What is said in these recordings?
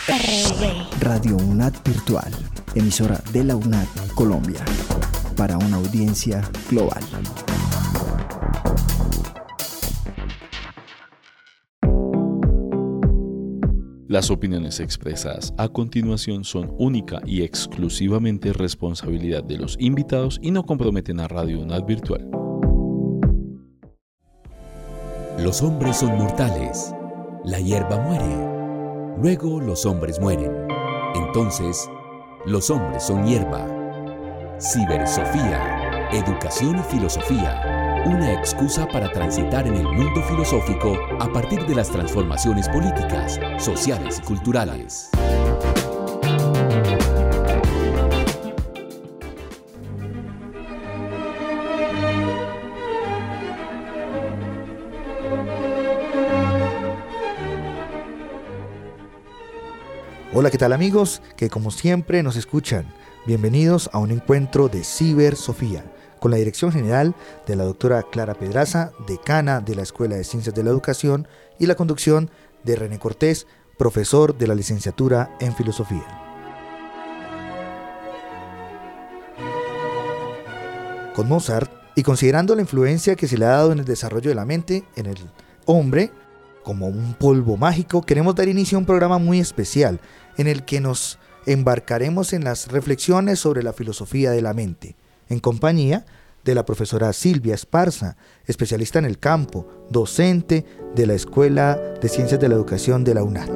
Radio UNAD Virtual, emisora de la UNAD Colombia, para una audiencia global. Las opiniones expresadas a continuación son única y exclusivamente responsabilidad de los invitados y no comprometen a Radio UNAD Virtual. Los hombres son mortales. La hierba muere. Luego los hombres mueren. Entonces, los hombres son hierba. Cibersofía, educación y filosofía. Una excusa para transitar en el mundo filosófico a partir de las transformaciones políticas, sociales y culturales. Hola, ¿qué tal amigos? Que como siempre nos escuchan. Bienvenidos a un encuentro de Cibersofía, con la dirección general de la doctora Clara Pedraza, decana de la Escuela de Ciencias de la Educación, y la conducción de René Cortés, profesor de la licenciatura en Filosofía. Con Mozart, y considerando la influencia que se le ha dado en el desarrollo de la mente, en el hombre, como un polvo mágico, queremos dar inicio a un programa muy especial, en el que nos embarcaremos en las reflexiones sobre la filosofía de la mente, en compañía de la profesora Silvia Esparza, especialista en el campo, docente de la Escuela de Ciencias de la Educación de la UNAD.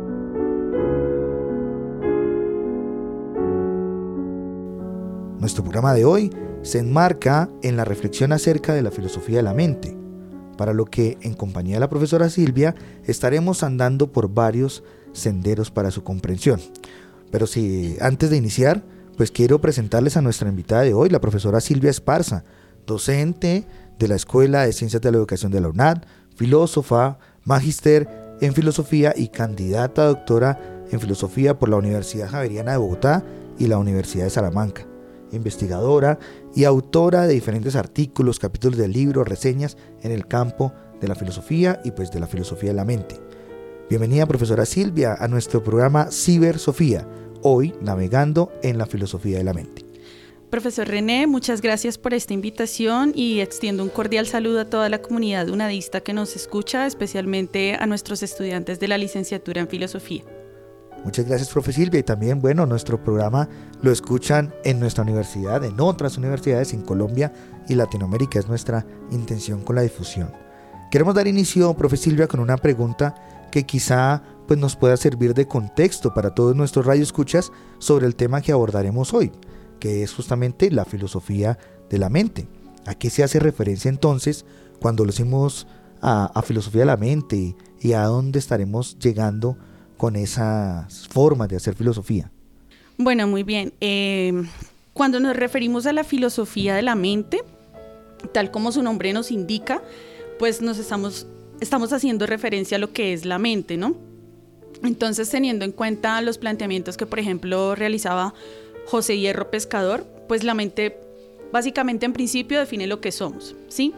Nuestro programa de hoy se enmarca en la reflexión acerca de la filosofía de la mente, para lo que, en compañía de la profesora Silvia, estaremos andando por varios senderos para su comprensión. Pero antes de iniciar, pues quiero presentarles a nuestra invitada de hoy, la profesora Silvia Esparza, docente de la Escuela de Ciencias de la Educación de la UNAD, filósofa, magíster en filosofía y candidata a doctora en filosofía por la Universidad Javeriana de Bogotá y la Universidad de Salamanca, investigadora y autora de diferentes artículos, capítulos de libros, reseñas en el campo de la filosofía y pues de la filosofía de la mente. Bienvenida, profesora Silvia, a nuestro programa Cibersofía, hoy navegando en la filosofía de la mente. Profesor René, muchas gracias por esta invitación y extiendo un cordial saludo a toda la comunidad unadista que nos escucha, especialmente a nuestros estudiantes de la licenciatura en filosofía. Muchas gracias, profe Silvia, y también, nuestro programa lo escuchan en nuestra universidad, en otras universidades en Colombia y Latinoamérica, es nuestra intención con la difusión. Queremos dar inicio, profe Silvia, con una pregunta que quizá pues nos pueda servir de contexto para todos nuestros radioescuchas sobre el tema que abordaremos hoy, que es justamente la filosofía de la mente. ¿A qué se hace referencia entonces cuando lo decimos a filosofía de la mente y a dónde estaremos llegando con esas formas de hacer filosofía? Bueno, muy bien. Cuando nos referimos a la filosofía de la mente, tal como su nombre nos indica, pues nos estamos haciendo referencia a lo que es la mente, ¿no? Entonces, teniendo en cuenta los planteamientos que, por ejemplo, realizaba José Hierro Pescador, pues la mente, básicamente, en principio, define lo que somos, ¿sí?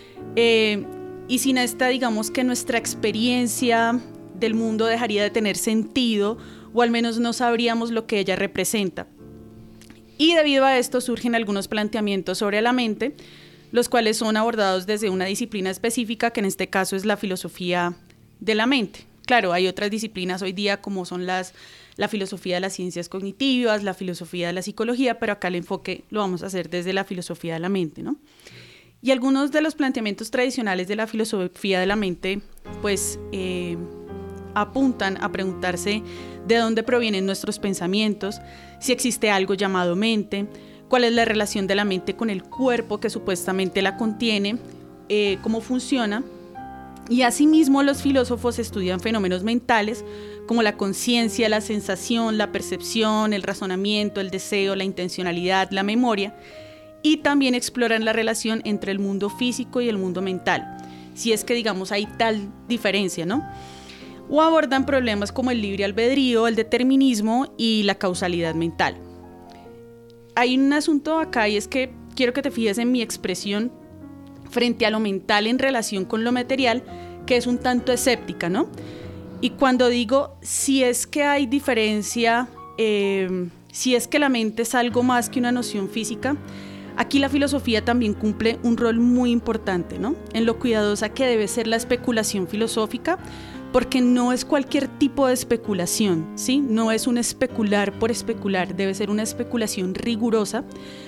Y sin esta, digamos que nuestra experiencia del mundo dejaría de tener sentido, o al menos no sabríamos lo que ella representa. Y debido a esto surgen algunos planteamientos sobre la mente, los cuales son abordados desde una disciplina específica, que en este caso es la filosofía de la mente. Claro, hay otras disciplinas hoy día como son la filosofía de las ciencias cognitivas, la filosofía de la psicología, pero acá el enfoque lo vamos a hacer desde la filosofía de la mente, ¿no? Y algunos de los planteamientos tradicionales de la filosofía de la mente, pues apuntan a preguntarse de dónde provienen nuestros pensamientos, si existe algo llamado mente, cuál es la relación de la mente con el cuerpo que supuestamente la contiene, cómo funciona. Y asimismo los filósofos estudian fenómenos mentales como la conciencia, la sensación, la percepción, el razonamiento, el deseo, la intencionalidad, la memoria, y también exploran la relación entre el mundo físico y el mundo mental, si es que digamos hay tal diferencia, ¿no? O abordan problemas como el libre albedrío, el determinismo y la causalidad mental. Hay un asunto acá y es que quiero que te fijes en mi expresión frente a lo mental en relación con lo material, que es un tanto escéptica, ¿no? Y cuando digo si es que hay diferencia, si es que la mente es algo más que una noción física, aquí la filosofía también cumple un rol muy importante, ¿no? En lo cuidadosa que debe ser la especulación filosófica, porque no es cualquier tipo de especulación, ¿sí? No es un especular por especular, debe ser una especulación rigurosa.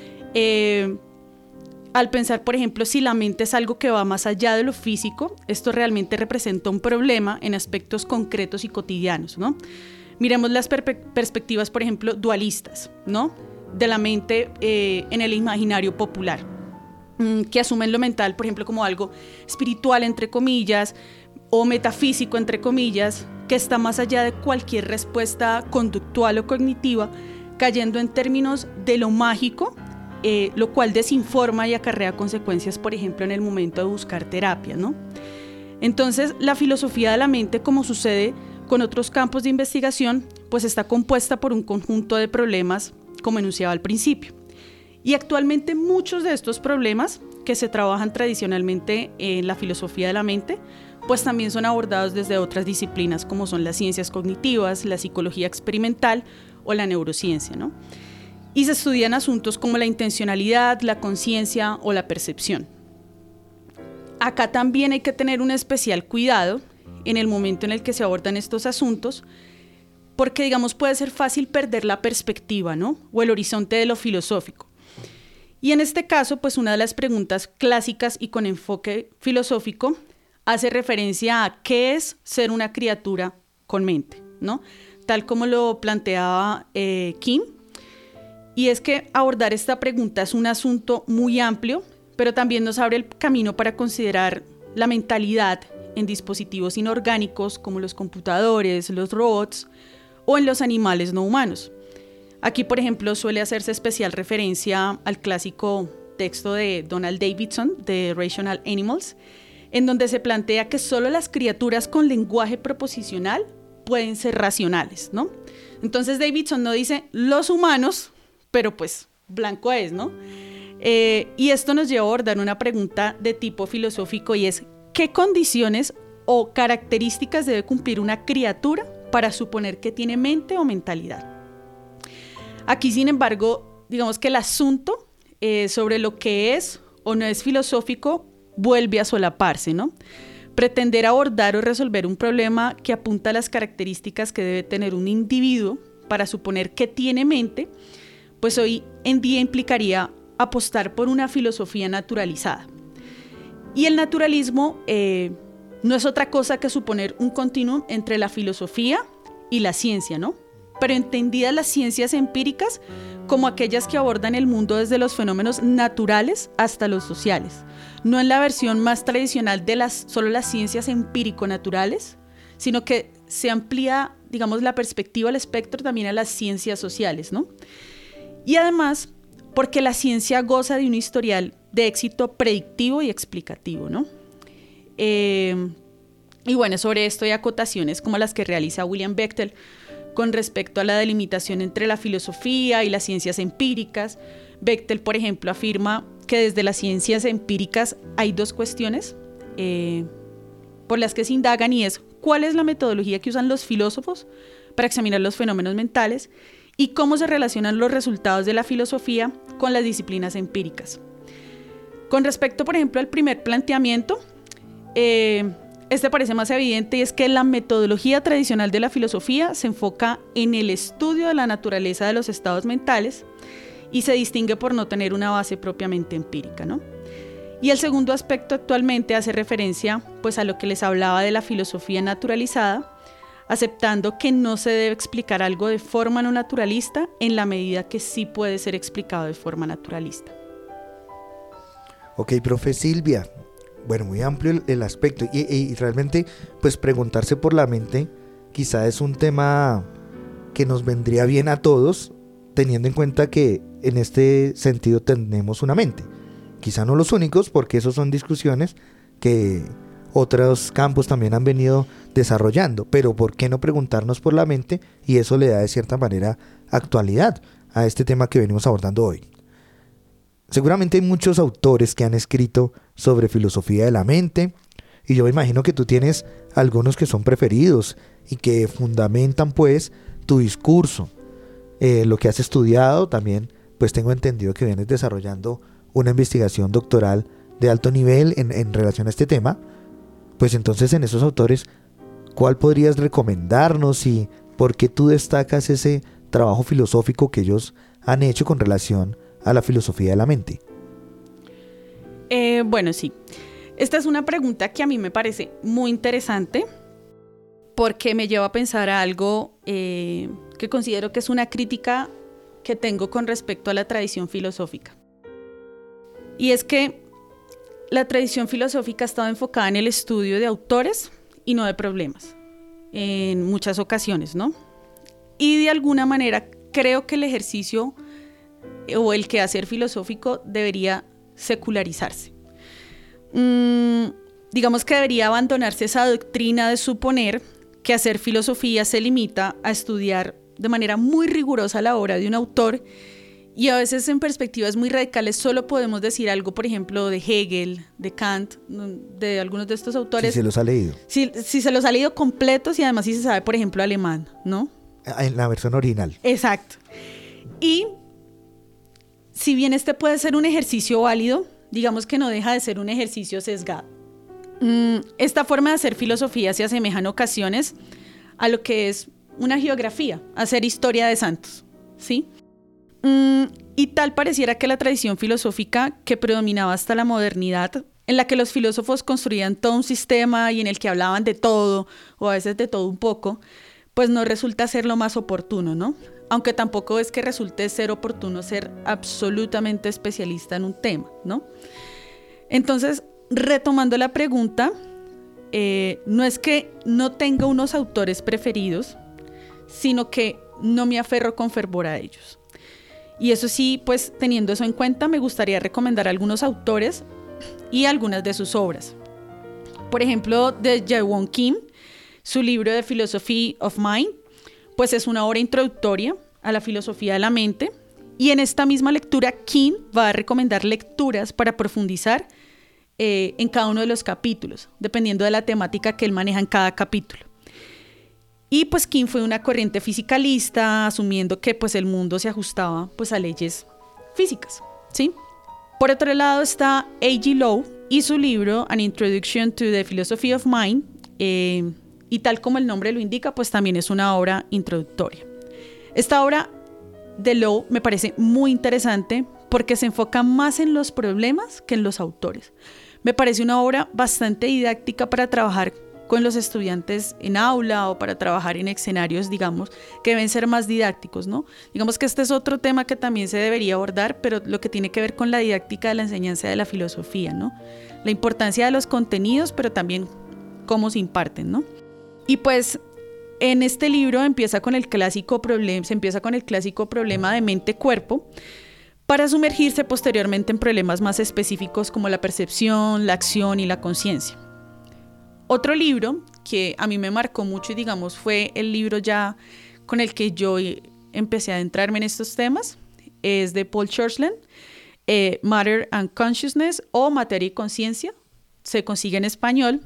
Al pensar, por ejemplo, si la mente es algo que va más allá de lo físico, esto realmente representa un problema en aspectos concretos y cotidianos, ¿no? Miremos las perspectivas, por ejemplo, dualistas, ¿no? De la mente en el imaginario popular, que asumen lo mental, por ejemplo, como algo espiritual, entre comillas, o metafísico, entre comillas, que está más allá de cualquier respuesta conductual o cognitiva, cayendo en términos de lo mágico, lo cual desinforma y acarrea consecuencias, por ejemplo, en el momento de buscar terapia, ¿no? Entonces, la filosofía de la mente, como sucede con otros campos de investigación, pues está compuesta por un conjunto de problemas, como enunciaba al principio. Y actualmente muchos de estos problemas que se trabajan tradicionalmente en la filosofía de la mente, pues también son abordados desde otras disciplinas, como son las ciencias cognitivas, la psicología experimental o la neurociencia, ¿no? Y se estudian asuntos como la intencionalidad, la conciencia o la percepción. Acá también hay que tener un especial cuidado en el momento en el que se abordan estos asuntos, porque, digamos, puede ser fácil perder la perspectiva, ¿no? O el horizonte de lo filosófico. Y en este caso, pues una de las preguntas clásicas y con enfoque filosófico hace referencia a qué es ser una criatura con mente, ¿no? Tal como lo planteaba Kim. Y es que abordar esta pregunta es un asunto muy amplio, pero también nos abre el camino para considerar la mentalidad en dispositivos inorgánicos como los computadores, los robots o en los animales no humanos. Aquí, por ejemplo, suele hacerse especial referencia al clásico texto de Donald Davidson, de Rational Animals, en donde se plantea que solo las criaturas con lenguaje proposicional pueden ser racionales, ¿no? Entonces Davidson no dice los humanos, pero pues blanco es, ¿no? Y esto nos lleva a abordar una pregunta de tipo filosófico y es ¿qué condiciones o características debe cumplir una criatura para suponer que tiene mente o mentalidad? Aquí, sin embargo, digamos que el asunto sobre lo que es o no es filosófico vuelve a solaparse, ¿no? Pretender abordar o resolver un problema que apunta a las características que debe tener un individuo para suponer que tiene mente, pues hoy en día implicaría apostar por una filosofía naturalizada. Y el naturalismo no es otra cosa que suponer un continuum entre la filosofía y la ciencia, ¿no? Pero entendidas las ciencias empíricas como aquellas que abordan el mundo desde los fenómenos naturales hasta los sociales, no en la versión más tradicional de solo las ciencias empírico-naturales, sino que se amplía, digamos, la perspectiva, el espectro también a las ciencias sociales, ¿no? Y además, porque la ciencia goza de un historial de éxito predictivo y explicativo, ¿no? Y bueno, sobre esto hay acotaciones como las que realiza William Bechtel con respecto a la delimitación entre la filosofía y las ciencias empíricas. Bechtel, por ejemplo, afirma que desde las ciencias empíricas hay dos cuestiones por las que se indagan, y es cuál es la metodología que usan los filósofos para examinar los fenómenos mentales y cómo se relacionan los resultados de la filosofía con las disciplinas empíricas. Con respecto, por ejemplo, al primer planteamiento, este parece más evidente, y es que la metodología tradicional de la filosofía se enfoca en el estudio de la naturaleza de los estados mentales y se distingue por no tener una base propiamente empírica, ¿no? Y el segundo aspecto actualmente hace referencia pues, a lo que les hablaba de la filosofía naturalizada, aceptando que no se debe explicar algo de forma no naturalista en la medida que sí puede ser explicado de forma naturalista. Ok, profe Silvia. Bueno, muy amplio el aspecto y realmente pues preguntarse por la mente quizá es un tema que nos vendría bien a todos, teniendo en cuenta que en este sentido tenemos una mente. Quizá no los únicos, porque eso son discusiones que otros campos también han venido desarrollando, pero ¿por qué no preguntarnos por la mente? Y eso le da de cierta manera actualidad a este tema que venimos abordando hoy. Seguramente hay muchos autores que han escrito sobre filosofía de la mente, Y yo me imagino que tú tienes algunos que son preferidos y que fundamentan pues tu discurso, lo que has estudiado. También pues tengo entendido que vienes desarrollando una investigación doctoral de alto nivel en relación a este tema. Pues entonces, en esos autores, ¿cuál podrías recomendarnos y por qué tú destacas ese trabajo filosófico que ellos han hecho con relación a la filosofía de la mente? Bueno, sí. Esta es una pregunta que a mí me parece muy interesante porque me lleva a pensar a algo que considero que es una crítica que tengo con respecto a la tradición filosófica. Y es que la tradición filosófica ha estado enfocada en el estudio de autores y no de problemas, en muchas ocasiones, ¿no? Y de alguna manera creo que el ejercicio o el quehacer filosófico debería secularizarse. Digamos que debería abandonarse esa doctrina de suponer que hacer filosofía se limita a estudiar de manera muy rigurosa la obra de un autor, y a veces en perspectivas muy radicales solo podemos decir algo, por ejemplo, de Hegel, de Kant, de algunos de estos autores. Si se los ha leído. Si se los ha leído completos y además si se sabe, por ejemplo, alemán, ¿no? En la versión original. Exacto. Y si bien este puede ser un ejercicio válido, digamos que no deja de ser un ejercicio sesgado. Esta forma de hacer filosofía se asemeja en ocasiones a lo que es una geografía, hacer historia de santos, ¿sí? Y tal pareciera que la tradición filosófica que predominaba hasta la modernidad, en la que los filósofos construían todo un sistema y en el que hablaban de todo, o a veces de todo un poco, pues no resulta ser lo más oportuno, ¿no? Aunque tampoco es que resulte ser oportuno ser absolutamente especialista en un tema, ¿no? Entonces, retomando la pregunta, no es que no tenga unos autores preferidos, sino que no me aferro con fervor a ellos. Y eso sí, pues teniendo eso en cuenta, me gustaría recomendar algunos autores y algunas de sus obras. Por ejemplo, de Jae-Won Kim, su libro The Philosophy of Mind, pues es una obra introductoria a la filosofía de la mente. Y en esta misma lectura, Kim va a recomendar lecturas para profundizar en cada uno de los capítulos, dependiendo de la temática que él maneja en cada capítulo. Y pues Kim fue una corriente fisicalista, asumiendo que pues el mundo se ajustaba pues a leyes físicas, ¿sí? Por otro lado está A.G. Lowe y su libro An Introduction to the Philosophy of Mind, y tal como el nombre lo indica, pues también es una obra introductoria. Esta obra de Lowe me parece muy interesante porque se enfoca más en los problemas que en los autores. Me parece una obra bastante didáctica para trabajar con los estudiantes en aula o para trabajar en escenarios, digamos, que deben ser más didácticos, ¿no? Digamos que este es otro tema que también se debería abordar, pero lo que tiene que ver con la didáctica de la enseñanza de la filosofía, ¿no? La importancia de los contenidos, pero también cómo se imparten, ¿no? Y pues en este libro se empieza con el clásico problema de mente-cuerpo, para sumergirse posteriormente en problemas más específicos como la percepción, la acción y la conciencia. Otro libro que a mí me marcó mucho y digamos fue el libro ya con el que yo empecé a adentrarme en estos temas, es de Paul Churchland, Matter and Consciousness o Materia y Conciencia, se consigue en español,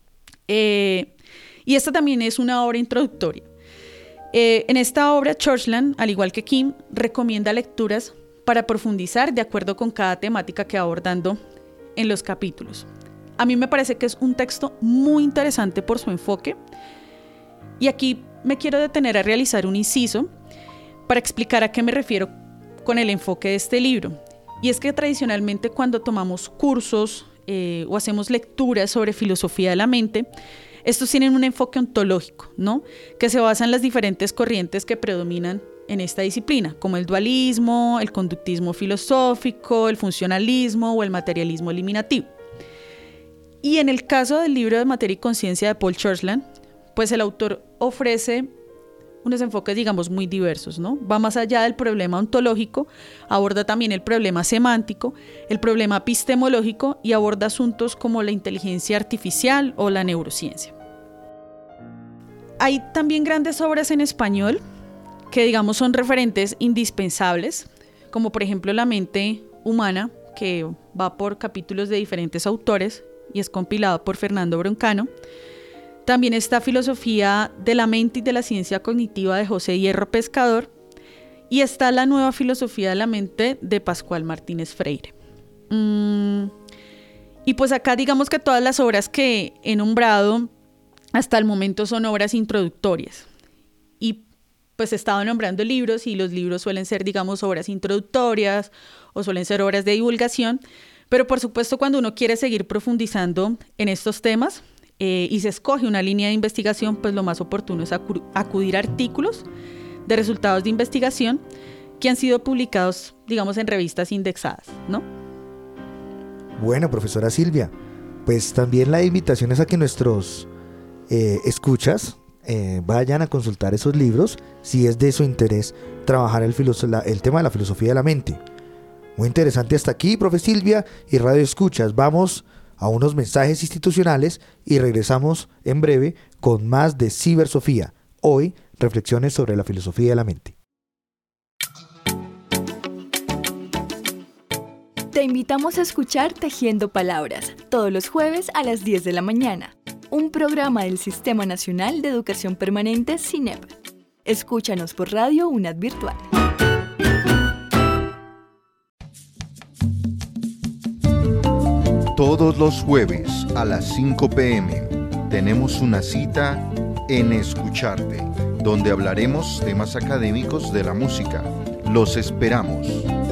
y esta también es una obra introductoria. En esta obra Churchland, al igual que Kim, recomienda lecturas para profundizar de acuerdo con cada temática que va abordando en los capítulos. A mí me parece que es un texto muy interesante por su enfoque, y aquí me quiero detener a realizar un inciso para explicar a qué me refiero con el enfoque de este libro. Y es que tradicionalmente cuando tomamos cursos o hacemos lecturas sobre filosofía de la mente, estos tienen un enfoque ontológico, ¿no? Que se basa en las diferentes corrientes que predominan en esta disciplina, como el dualismo, el conductismo filosófico, el funcionalismo o el materialismo eliminativo. Y en el caso del libro de Materia y Conciencia de Paul Churchland, pues el autor ofrece unos enfoques, digamos, muy diversos, ¿no? Va más allá del problema ontológico, aborda también el problema semántico, el problema epistemológico y aborda asuntos como la inteligencia artificial o la neurociencia. Hay también grandes obras en español que, digamos, son referentes indispensables, como por ejemplo La mente humana, que va por capítulos de diferentes autores, y es compilado por Fernando Broncano. También está Filosofía de la mente y de la ciencia cognitiva de José Hierro Pescador. Y está la Nueva filosofía de la mente de Pascual Martínez Freire. Y pues acá digamos que todas las obras que he nombrado hasta el momento son obras introductorias. Y pues he estado nombrando libros y los libros suelen ser, digamos, obras introductorias o suelen ser obras de divulgación. Pero por supuesto cuando uno quiere seguir profundizando en estos temas, y se escoge una línea de investigación, pues lo más oportuno es acudir a artículos de resultados de investigación que han sido publicados, digamos, en revistas indexadas, ¿no? Bueno, profesora Silvia, pues también la invitación es a que nuestros escuchas vayan a consultar esos libros si es de su interés trabajar el tema de la filosofía de la mente. Muy interesante hasta aquí, profe Silvia y Radio Escuchas. Vamos a unos mensajes institucionales y regresamos en breve con más de Cibersofía. Hoy, reflexiones sobre la filosofía de la mente. Te invitamos a escuchar Tejiendo Palabras, todos los jueves a las 10 de la mañana. Un programa del Sistema Nacional de Educación Permanente, SINEP. Escúchanos por Radio UNAD Virtual. Todos los jueves a las 5 p.m. tenemos una cita en Escucharte, donde hablaremos temas académicos de la música. Los esperamos.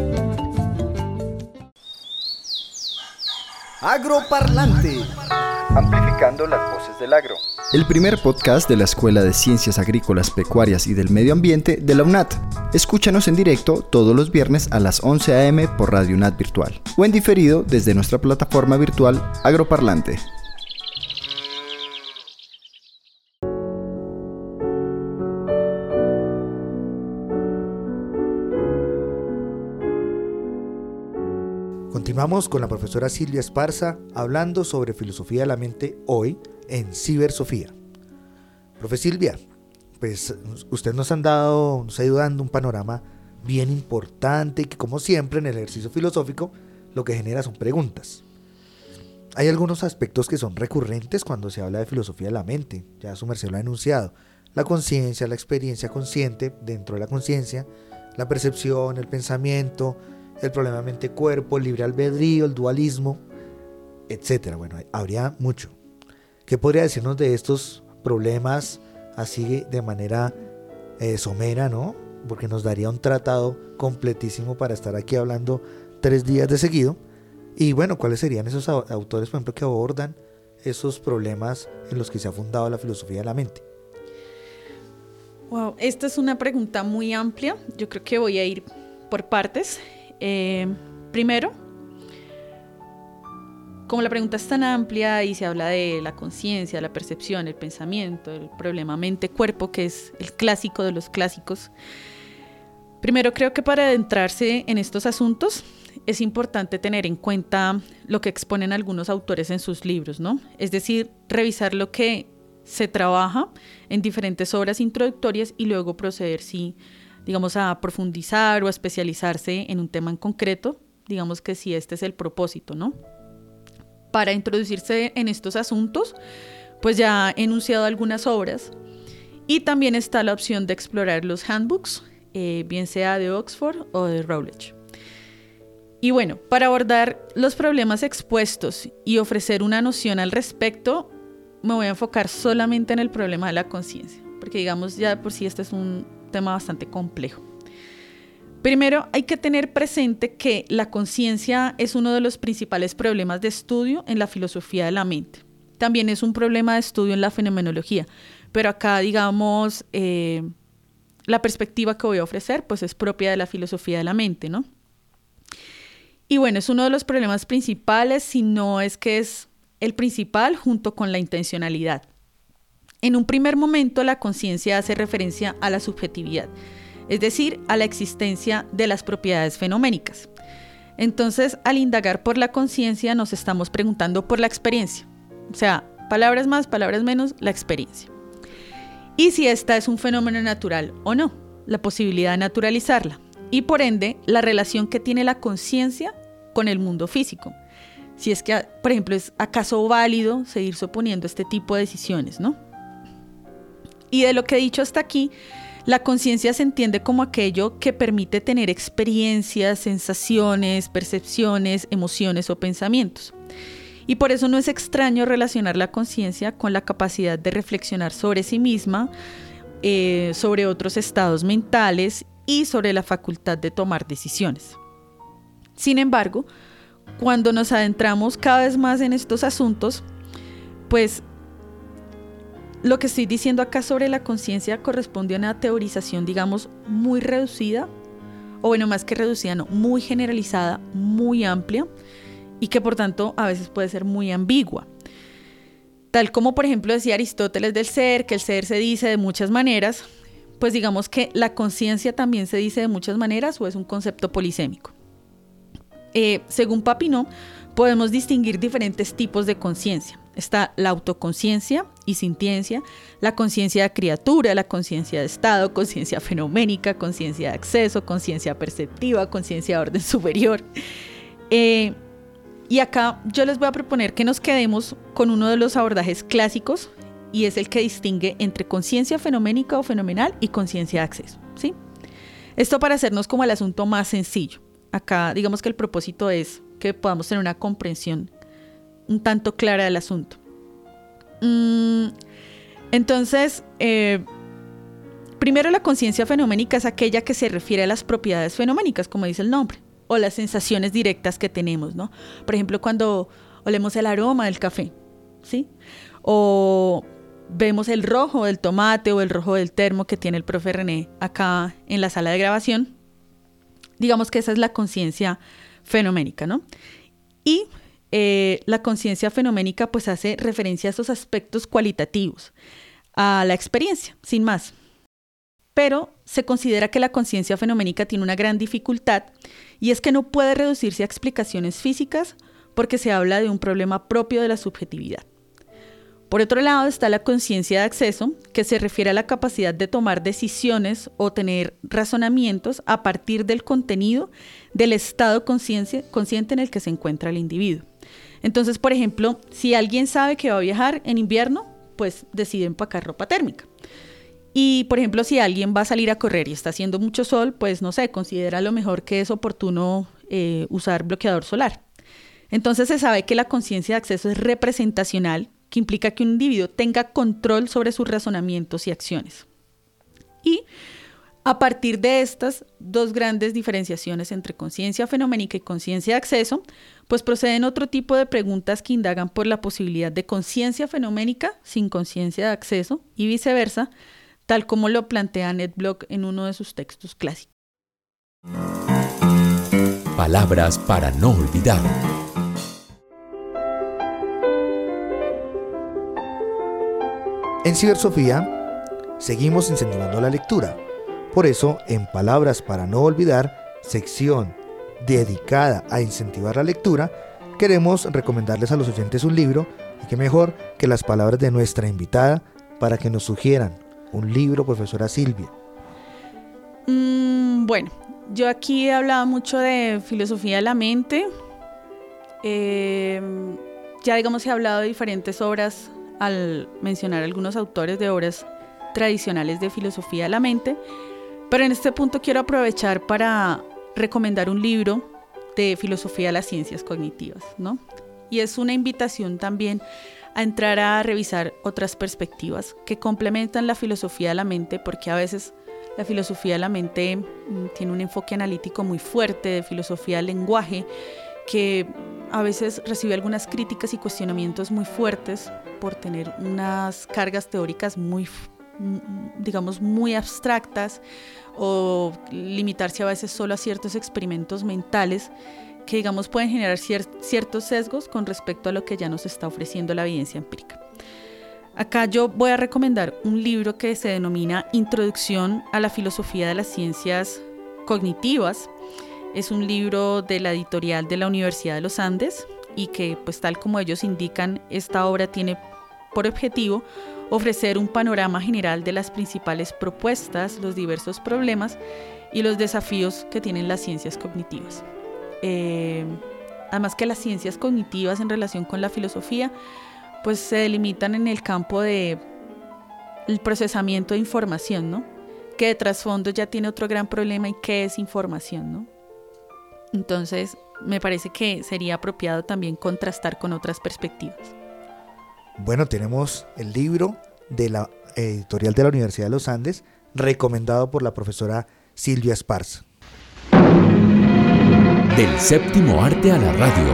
Agroparlante. Amplificando las voces del agro. El primer podcast de la Escuela de Ciencias Agrícolas, Pecuarias y del Medio Ambiente de la UNAD. Escúchanos en directo todos los viernes a las 11 a.m. por Radio UNAD Virtual o en diferido desde nuestra plataforma virtual Agroparlante. Continuamos con la profesora Silvia Esparza hablando sobre filosofía de la mente hoy en Cibersofía. Profe Silvia, pues usted nos ha ido dando un panorama bien importante que, como siempre en el ejercicio filosófico, lo que genera son preguntas. Hay algunos aspectos que son recurrentes cuando se habla de filosofía de la mente, ya su merced lo ha enunciado: la conciencia, la experiencia consciente dentro de la conciencia, la percepción, el pensamiento, el problema mente-cuerpo, el libre albedrío, el dualismo, etc. Bueno, habría mucho. ¿Qué podría decirnos de estos problemas así de manera somera, ¿no? Porque nos daría un tratado completísimo para estar aquí hablando 3 días de seguido. Y bueno, ¿cuáles serían esos autores, por ejemplo, que abordan esos problemas en los que se ha fundado la filosofía de la mente? Wow, esta es una pregunta muy amplia. Yo creo que voy a ir por partes. Primero, como la pregunta es tan amplia y se habla de la conciencia, la percepción, el pensamiento, el problema mente-cuerpo, que es el clásico de los clásicos, primero creo que para adentrarse en estos asuntos es importante tener en cuenta lo que exponen algunos autores en sus libros, ¿no? Es decir, revisar lo que se trabaja en diferentes obras introductorias y luego proceder, digamos, a profundizar o a especializarse en un tema en concreto, digamos que si este es el propósito, ¿no? Para introducirse en estos asuntos, pues ya he enunciado algunas obras y también está la opción de explorar los handbooks, bien sea de Oxford o de Routledge. Y bueno, para abordar los problemas expuestos y ofrecer una noción al respecto, me voy a enfocar solamente en el problema de la conciencia, porque digamos ya por sí este es un tema bastante complejo. Primero, hay que tener presente que la conciencia es uno de los principales problemas de estudio en la filosofía de la mente. También es un problema de estudio en la fenomenología, pero acá, digamos, la perspectiva que voy a ofrecer pues es propia de la filosofía de la mente, ¿no? Y bueno, es uno de los problemas principales, si no es que es el principal, junto con la intencionalidad. En un primer momento, la conciencia hace referencia a la subjetividad, es decir, a la existencia de las propiedades fenoménicas. Entonces, al indagar por la conciencia, nos estamos preguntando por la experiencia. O sea, palabras más, palabras menos, la experiencia. Y si esta es un fenómeno natural o no, la posibilidad de naturalizarla. Y por ende, la relación que tiene la conciencia con el mundo físico. si es que, por ejemplo, es acaso válido seguirse oponiendo a este tipo de decisiones, ¿no? Y de lo que he dicho hasta aquí, la conciencia se entiende como aquello que permite tener experiencias, sensaciones, percepciones, emociones o pensamientos. Y por eso no es extraño relacionar la conciencia con la capacidad de reflexionar sobre sí misma, sobre otros estados mentales y sobre la facultad de tomar decisiones. Sin embargo, cuando nos adentramos cada vez más en estos asuntos, pues lo que estoy diciendo acá sobre la conciencia corresponde a una teorización, digamos, muy reducida, o bueno, más que reducida, no, muy generalizada, muy amplia, y que por tanto a veces puede ser muy ambigua. Tal como por ejemplo decía Aristóteles del ser, que el ser se dice de muchas maneras, pues digamos que la conciencia también se dice de muchas maneras o es un concepto polisémico. Según Papineau, podemos distinguir diferentes tipos de conciencia. Está la autoconciencia y sintiencia, la conciencia de criatura, la conciencia de estado, conciencia fenoménica, conciencia de acceso, conciencia perceptiva, conciencia de orden superior. Y acá yo les voy a proponer que nos quedemos con uno de los abordajes clásicos y es el que distingue entre conciencia fenoménica o fenomenal y conciencia de acceso, ¿sí? Esto para hacernos como el asunto más sencillo. Acá digamos que el propósito es que podamos tener una comprensión un tanto clara del asunto. Entonces, primero la conciencia fenoménica es aquella que se refiere a las propiedades fenoménicas, como dice el nombre, o las sensaciones directas que tenemos, ¿no? Por ejemplo, cuando olemos el aroma del café, ¿sí? O vemos el rojo del tomate o el rojo del termo que tiene el profe René acá en la sala de grabación. Digamos que esa es la conciencia fenoménica, ¿no? Y la conciencia fenoménica pues hace referencia a esos aspectos cualitativos, a la experiencia, sin más. Pero se considera que la conciencia fenoménica tiene una gran dificultad y es que no puede reducirse a explicaciones físicas porque se habla de un problema propio de la subjetividad. Por otro lado está la conciencia de acceso, que se refiere a la capacidad de tomar decisiones o tener razonamientos a partir del contenido del estado consciente en el que se encuentra el individuo. Entonces, por ejemplo, si alguien sabe que va a viajar en invierno, pues decide empacar ropa térmica. Y, por ejemplo, si alguien va a salir a correr y está haciendo mucho sol, pues no sé, considera a lo mejor que es oportuno usar bloqueador solar. Entonces se sabe que la conciencia de acceso es representacional, que implica que un individuo tenga control sobre sus razonamientos y acciones. Y a partir de estas dos grandes diferenciaciones entre conciencia fenoménica y conciencia de acceso, pues proceden otro tipo de preguntas que indagan por la posibilidad de conciencia fenoménica sin conciencia de acceso y viceversa, tal como lo plantea Annette Bloch en uno de sus textos clásicos. Palabras para no olvidar. En Cibersofía seguimos incentivando la lectura. Por eso, en Palabras para no olvidar, sección dedicada a incentivar la lectura, queremos recomendarles a los oyentes un libro, y qué mejor que las palabras de nuestra invitada para que nos sugieran un libro, profesora Silvia. Bueno, yo aquí he hablado mucho de filosofía de la mente. Ya digamos he hablado de diferentes obras al mencionar algunos autores de obras tradicionales de filosofía de la mente, pero en este punto quiero aprovechar para recomendar un libro de filosofía de las ciencias cognitivas, ¿no? Y es una invitación también a entrar a revisar otras perspectivas que complementan la filosofía de la mente, porque a veces la filosofía de la mente tiene un enfoque analítico muy fuerte, de filosofía del lenguaje, que a veces recibe algunas críticas y cuestionamientos muy fuertes por tener unas cargas teóricas muy, digamos, muy abstractas o limitarse a veces solo a ciertos experimentos mentales que, digamos, pueden generar ciertos sesgos con respecto a lo que ya nos está ofreciendo la evidencia empírica. Acá yo voy a recomendar un libro que se denomina Introducción a la filosofía de las ciencias cognitivas. Es un libro de la editorial de la Universidad de los Andes y que, pues tal como ellos indican, esta obra tiene por objetivo ofrecer un panorama general de las principales propuestas, los diversos problemas y los desafíos que tienen las ciencias cognitivas. además que las ciencias cognitivas en relación con la filosofía, pues se delimitan en el campo de el procesamiento de información, ¿no? Que de trasfondo ya tiene otro gran problema, y qué es información, ¿no? Entonces, me parece que sería apropiado también contrastar con otras perspectivas. Bueno, tenemos el libro de la editorial de la Universidad de los Andes, recomendado por la profesora Silvia Esparza. Del séptimo arte a la radio.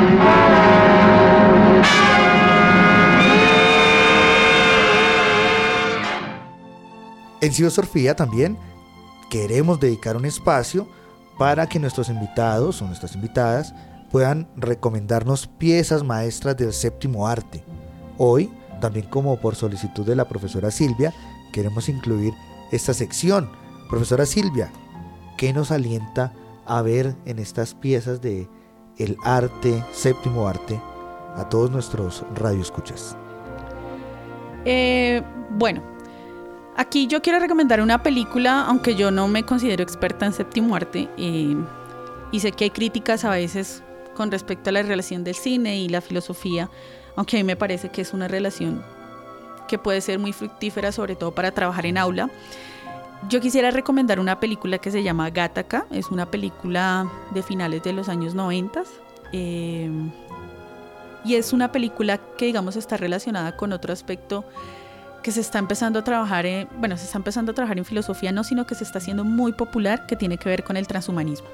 En Cibersorfía también queremos dedicar un espacio para que nuestros invitados o nuestras invitadas puedan recomendarnos piezas maestras del séptimo arte. Hoy, también como por solicitud de la profesora Silvia, queremos incluir esta sección. Profesora Silvia, ¿qué nos alienta a ver en estas piezas de el arte, séptimo arte, a todos nuestros radioescuchas? Bueno, aquí yo quiero recomendar una película, aunque yo no me considero experta en séptimo arte, y sé que hay críticas a veces con respecto a la relación del cine y la filosofía, aunque a mí me parece que es una relación que puede ser muy fructífera, sobre todo para trabajar en aula. Yo quisiera recomendar una película que se llama Gattaca. Es una película de finales de los años 90, y es una película que, digamos, está relacionada con otro aspecto que se está empezando a trabajar en filosofía, no, sino que se está haciendo muy popular, que tiene que ver con el transhumanismo.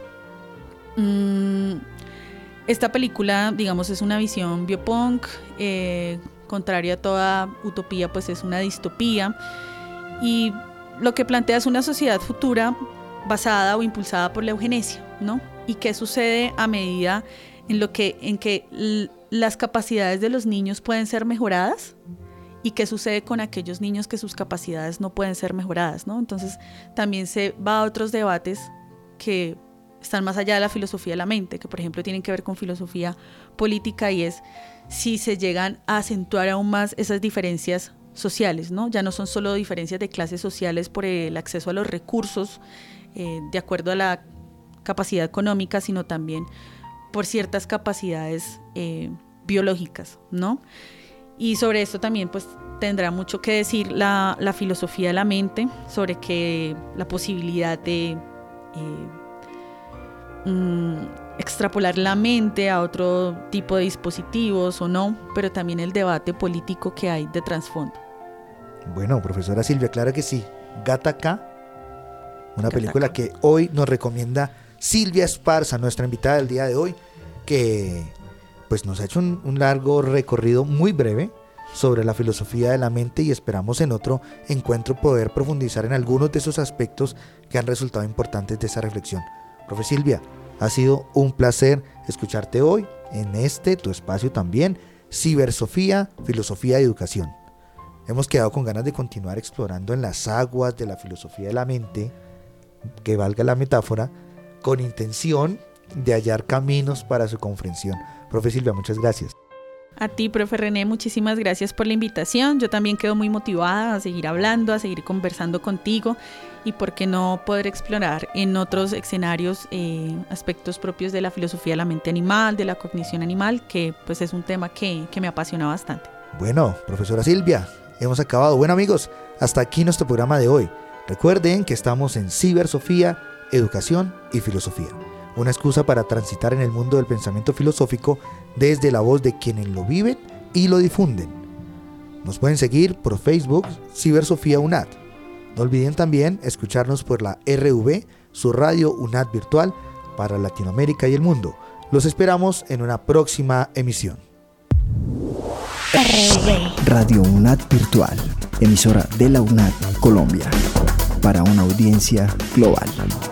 Esta película, digamos, es una visión biopunk, contraria a toda utopía, pues es una distopía, y lo que plantea es una sociedad futura basada o impulsada por la eugenesia, ¿no? Y qué sucede a medida en que las capacidades de los niños pueden ser mejoradas, y qué sucede con aquellos niños que sus capacidades no pueden ser mejoradas, ¿no? Entonces también se va a otros debates que están más allá de la filosofía de la mente, que por ejemplo tienen que ver con filosofía política, y es si se llegan a acentuar aún más esas diferencias sociales, ¿no? Ya no son solo diferencias de clases sociales por el acceso a los recursos, de acuerdo a la capacidad económica, sino también por ciertas capacidades biológicas, ¿no? Y sobre esto también pues tendrá mucho que decir la filosofía de la mente, sobre que la posibilidad de extrapolar la mente a otro tipo de dispositivos o no, pero también el debate político que hay de trasfondo. Bueno, profesora Silvia, claro que sí. Gattaca, una película que hoy nos recomienda Silvia Esparza, nuestra invitada del día de hoy, que pues nos ha hecho un largo recorrido muy breve sobre la filosofía de la mente, y esperamos en otro encuentro poder profundizar en algunos de esos aspectos que han resultado importantes de esa reflexión. Profe Silvia, ha sido un placer escucharte hoy en tu espacio también, Cibersofía, Filosofía y Educación. Hemos quedado con ganas de continuar explorando en las aguas de la filosofía de la mente, que valga la metáfora, con intención de hallar caminos para su comprensión. Profe Silvia, muchas gracias. A ti, profe René, muchísimas gracias por la invitación. Yo también quedo muy motivada a seguir hablando, a seguir conversando contigo, y por qué no poder explorar en otros escenarios aspectos propios de la filosofía de la mente animal, de la cognición animal, que pues es un tema que me apasiona bastante. Bueno, profesora Silvia, hemos acabado. Bueno, amigos, hasta aquí nuestro programa de hoy. Recuerden que estamos en Cibersofía, Educación y Filosofía. Una excusa para transitar en el mundo del pensamiento filosófico desde la voz de quienes lo viven y lo difunden. Nos pueden seguir por Facebook, Cibersofía UNAD. No olviden también escucharnos por la RV, su radio UNAD virtual para Latinoamérica y el mundo. Los esperamos en una próxima emisión. Radio UNAD virtual, emisora de la UNAD Colombia, para una audiencia global.